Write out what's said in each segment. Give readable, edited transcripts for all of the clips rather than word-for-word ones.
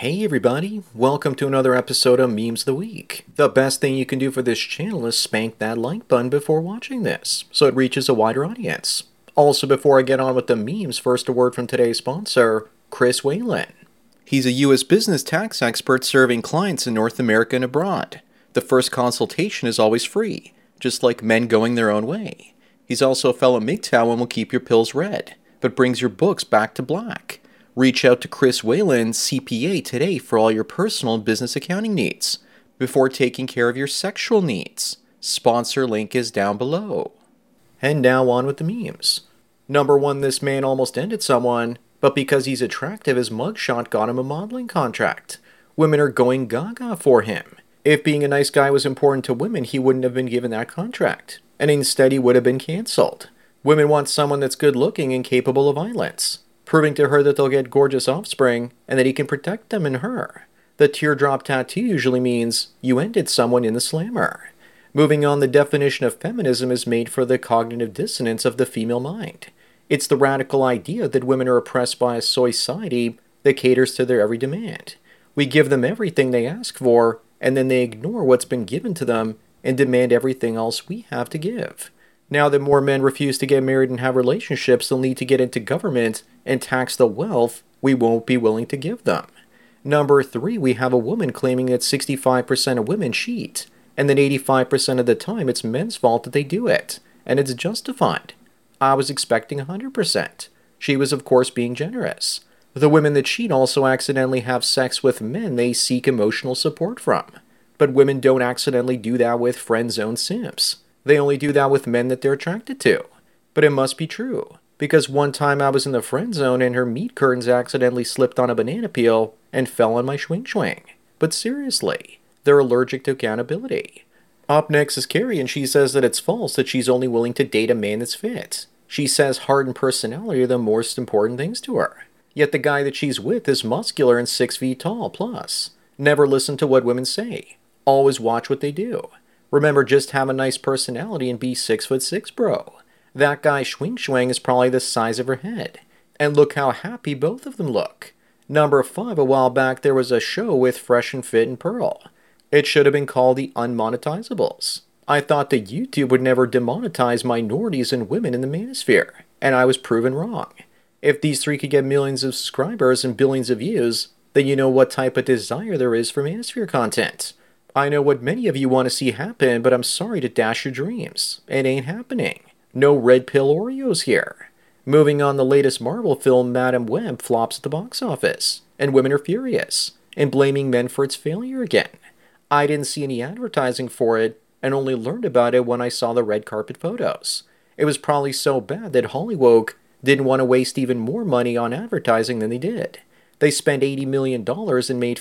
Hey everybody, welcome to another episode of Memes of the Week. The best thing you can do for this channel is spank that like button before watching this, so it reaches a wider audience. Also, before I get on with the memes, first a word from today's sponsor, Chris Whalen. He's a U.S. business tax expert serving clients in North America and abroad. The first consultation is always free, just like men going their own way. He's also a fellow MGTOW and will keep your pills red, but brings your books back to black. Reach out to Chris Whalen, CPA, today for all your personal and business accounting needs, before taking care of your sexual needs. Sponsor link is down below. And now on with the memes. Number one, this man almost ended someone, but because he's attractive, his mugshot got him a modeling contract. Women are going gaga for him. If being a nice guy was important to women, he wouldn't have been given that contract, and instead he would have been cancelled. Women want someone that's good looking and capable of violence, proving to her that they'll get gorgeous offspring and that he can protect them and her. The teardrop tattoo usually means you ended someone in the slammer. Moving on, the definition of feminism is made for the cognitive dissonance of the female mind. It's the radical idea that women are oppressed by a society that caters to their every demand. We give them everything they ask for, and then they ignore what's been given to them and demand everything else we have to give. Now that more men refuse to get married and have relationships, they'll need to get into government and tax the wealth we won't be willing to give them. Number 3, we have a woman claiming that 65% of women cheat, and that 85% of the time it's men's fault that they do it, and it's justified. I was expecting 100%. She was, of course, being generous. The women that cheat also accidentally have sex with men they seek emotional support from. But women don't accidentally do that with friend-zone simps. They only do that with men that they're attracted to. But it must be true, because one time I was in the friend zone and her meat curtains accidentally slipped on a banana peel and fell on my swing. But seriously, they're allergic to accountability. Up next is Carrie, and she says that it's false that she's only willing to date a man that's fit. She says heart and personality are the most important things to her. Yet the guy that she's with is muscular and 6 feet tall plus. Never listen to what women say. Always watch what they do. Remember, just have a nice personality and be 6'6", bro. That guy Swing is probably the size of her head. And look how happy both of them look. Number 5, a while back there was a show with Fresh and Fit and Pearl. It should have been called the Unmonetizables. I thought that YouTube would never demonetize minorities and women in the manosphere, and I was proven wrong. If these 3 could get millions of subscribers and billions of views, then you know what type of desire there is for manosphere content. I know what many of you want to see happen, but I'm sorry to dash your dreams. It ain't happening. No red pill Oreos here. Moving on, the latest Marvel film, Madam Web, flops at the box office, and women are furious, and blaming men for its failure again. I didn't see any advertising for it, and only learned about it when I saw the red carpet photos. It was probably so bad that Hollywood didn't want to waste even more money on advertising than they did. They spent $80 million and made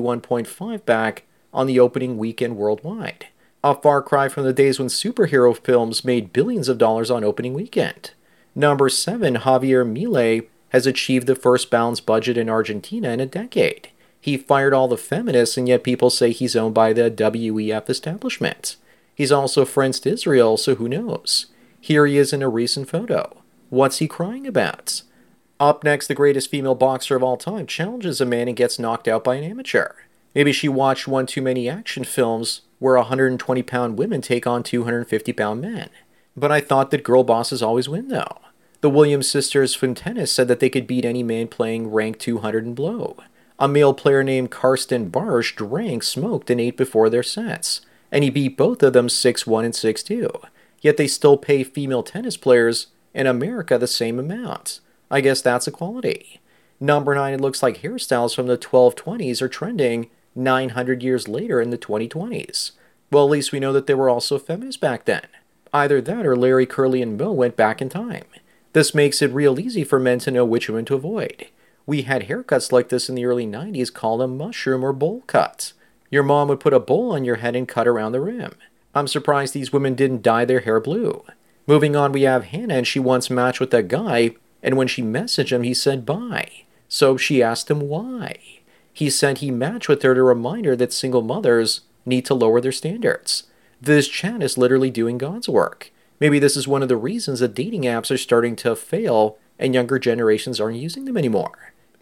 51.5 back on the opening weekend worldwide. A far cry from the days when superhero films made billions of dollars on opening weekend. Number 7, Javier Milei has achieved the first balanced budget in Argentina in a decade. He fired all the feminists, and yet people say he's owned by the WEF establishment. He's also friends to Israel, so who knows? Here he is in a recent photo. What's he crying about? Up next, the greatest female boxer of all time challenges a man and gets knocked out by an amateur. Maybe she watched one too many action films where 120-pound women take on 250-pound men. But I thought that girl bosses always win, though. The Williams sisters from tennis said that they could beat any man playing rank 200 and below. A male player named Karsten Barsch drank, smoked, and ate before their sets, and he beat both of them 6-1 and 6-2. Yet they still pay female tennis players in America the same amount. I guess that's equality. Number 9, it looks like hairstyles from the 1220s are trending 900 years later in the 2020s. Well, at least we know that there were also feminists back then. Either that or Larry, Curly, and Moe went back in time. This makes it real easy for men to know which women to avoid. We had haircuts like this in the early 90s called a mushroom or bowl cut. Your mom would put a bowl on your head and cut around the rim. I'm surprised these women didn't dye their hair blue. Moving on, we have Hannah, and she once matched with a guy, and when she messaged him, he said bye. So she asked him why. He said he matched with her to remind her that single mothers need to lower their standards. This chat is literally doing God's work. Maybe this is one of the reasons that dating apps are starting to fail and younger generations aren't using them anymore.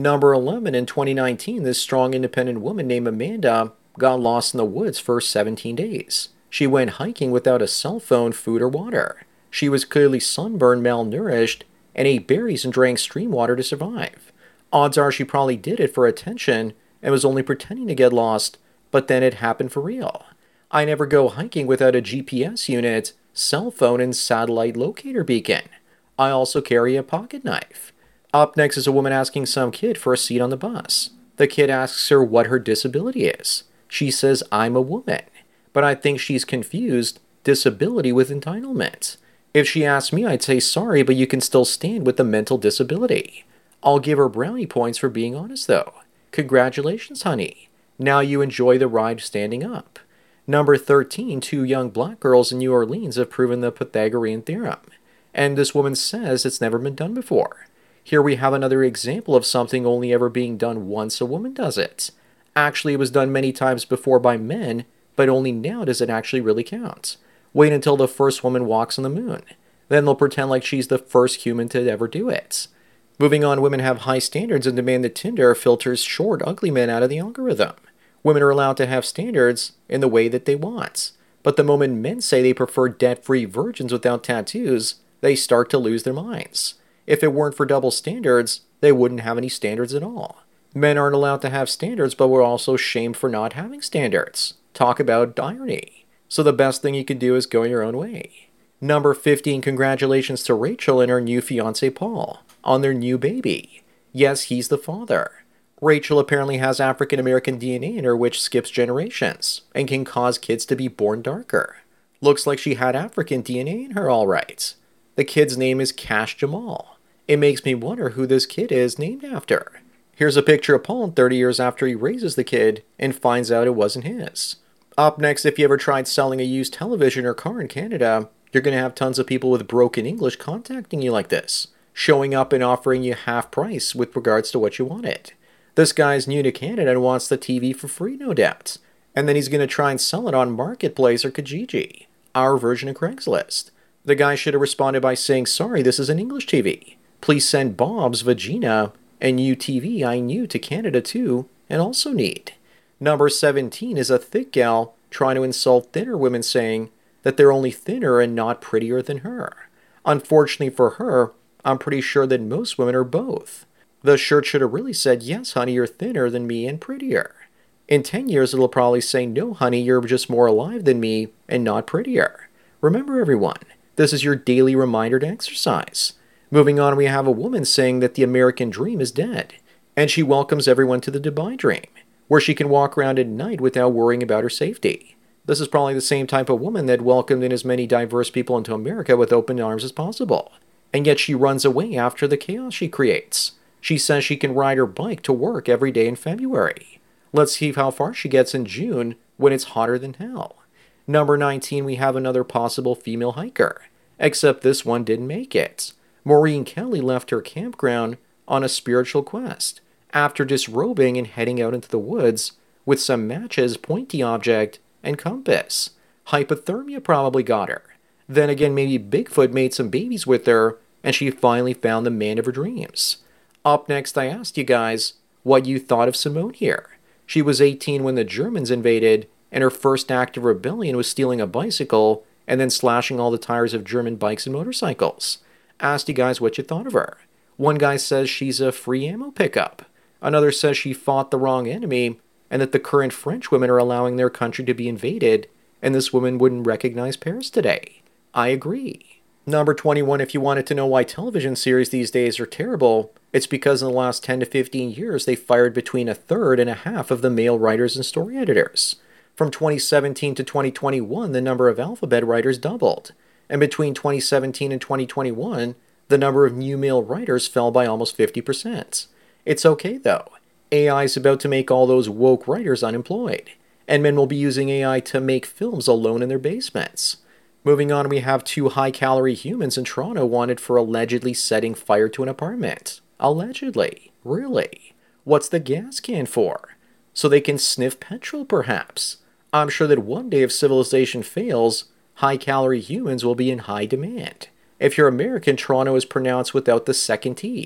Number 11, in 2019, this strong independent woman named Amanda got lost in the woods for 17 days. She went hiking without a cell phone, food, or water. She was clearly sunburned, malnourished, and ate berries and drank stream water to survive. Odds are she probably did it for attention and was only pretending to get lost, but then it happened for real. I never go hiking without a GPS unit, cell phone, and satellite locator beacon. I also carry a pocket knife. Up next is a woman asking some kid for a seat on the bus. The kid asks her what her disability is. She says, "I'm a woman." But I think she's confused disability with entitlement. If she asked me, I'd say, "Sorry, but you can still stand with a mental disability." I'll give her brownie points for being honest, though. Congratulations, honey. Now you enjoy the ride standing up. Number 13, two young black girls in New Orleans have proven the Pythagorean theorem. And this woman says it's never been done before. Here we have another example of something only ever being done once a woman does it. Actually, it was done many times before by men, but only now does it actually really count. Wait until the first woman walks on the moon. Then they'll pretend like she's the first human to ever do it. Moving on, women have high standards and demand that Tinder filters short, ugly men out of the algorithm. Women are allowed to have standards in the way that they want. But the moment men say they prefer debt-free virgins without tattoos, they start to lose their minds. If it weren't for double standards, they wouldn't have any standards at all. Men aren't allowed to have standards, but we're also shamed for not having standards. Talk about irony. So the best thing you can do is go your own way. Number 15, congratulations to Rachel and her new fiance Paul on their new baby. Yes, he's the father. Rachel apparently has African American DNA in her, which skips generations and can cause kids to be born darker. Looks like she had African DNA in her, all right. The kid's name is Cash Jamal. It makes me wonder who this kid is named after. Here's a picture of Paul 30 years after he raises the kid and finds out it wasn't his. Up next, if you ever tried selling a used television or car in Canada, you're going to have tons of people with broken English contacting you like this, showing up and offering you half price with regards to what you wanted. This guy's new to Canada and wants the TV for free, no doubt. And then he's going to try and sell it on Marketplace or Kijiji, our version of Craigslist. The guy should have responded by saying, "Sorry, this is an English TV. Please send Bob's Vagina and new TV I knew to Canada too and also need." Number 17 is a thick gal trying to insult thinner women, saying that they're only thinner and not prettier than her. Unfortunately for her, I'm pretty sure that most women are both. The shirt should have really said, "Yes, honey, you're thinner than me and prettier." In 10 years, it'll probably say, "No, honey, you're just more alive than me and not prettier." Remember, everyone, this is your daily reminder to exercise. Moving on, we have a woman saying that the American dream is dead, and she welcomes everyone to the Dubai dream, where she can walk around at night without worrying about her safety. This is probably the same type of woman that welcomed in as many diverse people into America with open arms as possible. And yet she runs away after the chaos she creates. She says she can ride her bike to work every day in February. Let's see how far she gets in June when it's hotter than hell. Number 19, we have another possible female hiker, except this one didn't make it. Maureen Kelly left her campground on a spiritual quest after disrobing and heading out into the woods with some matches, pointy object, and compass. Hypothermia probably got her. Then again, maybe Bigfoot made some babies with her and she finally found the man of her dreams. Up next, I asked you guys what you thought of Simone here. She was 18 when the Germans invaded, and her first act of rebellion was stealing a bicycle and then slashing all the tires of German bikes and motorcycles. Asked you guys what you thought of her. One guy says she's a free ammo pickup. Another says she fought the wrong enemy and that the current French women are allowing their country to be invaded and this woman wouldn't recognize Paris today. I agree. Number 21, if you wanted to know why television series these days are terrible, it's because in the last 10 to 15 years they fired between a third and a half of the male writers and story editors. From 2017 to 2021, the number of alphabet writers doubled. And between 2017 and 2021, the number of new male writers fell by almost 50%. It's okay though. AI is about to make all those woke writers unemployed. And men will be using AI to make films alone in their basements. Moving on, we have two high-calorie humans in Toronto wanted for allegedly setting fire to an apartment. Allegedly. Really? What's the gas can for? So they can sniff petrol, perhaps? I'm sure that one day if civilization fails, high-calorie humans will be in high demand. If you're American, Toronto is pronounced without the second T.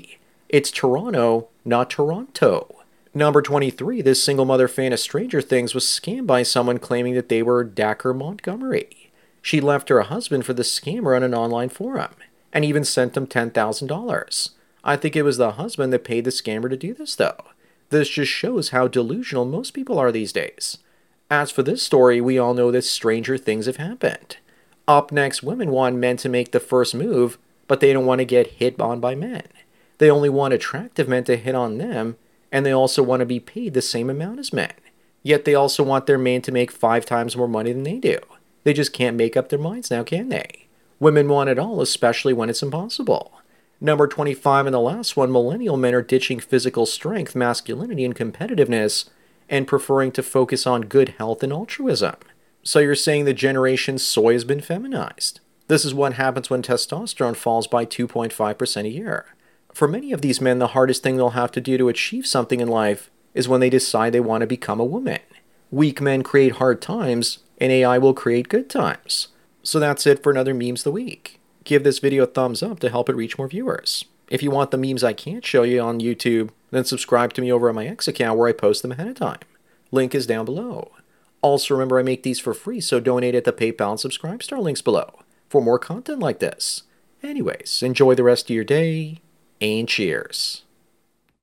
It's Toronto, not Toronto. Number 23, this single mother fan of Stranger Things was scammed by someone claiming that they were Dacker Montgomery. She left her husband for the scammer on an online forum, and even sent him $10,000. I think it was the husband that paid the scammer to do this, though. This just shows how delusional most people are these days. As for this story, we all know that stranger things have happened. Up next, women want men to make the first move, but they don't want to get hit on by men. They only want attractive men to hit on them, and they also want to be paid the same amount as men. Yet they also want their man to make 5 times more money than they do. They just can't make up their minds now, can they? Women want it all, especially when it's impossible. Number 25 and the last one, millennial men are ditching physical strength, masculinity, and competitiveness, and preferring to focus on good health and altruism. So you're saying the generation soy has been feminized. This is what happens when testosterone falls by 2.5% a year. For many of these men, the hardest thing they'll have to do to achieve something in life is when they decide they want to become a woman. Weak men create hard times, and AI will create good times. So that's it for another Memes of the Week. Give this video a thumbs up to help it reach more viewers. If you want the memes I can't show you on YouTube, then subscribe to me over on my X account where I post them ahead of time. Link is down below. Also remember I make these for free, so donate at the PayPal and Subscribestar links below for more content like this. Anyways, enjoy the rest of your day, and cheers.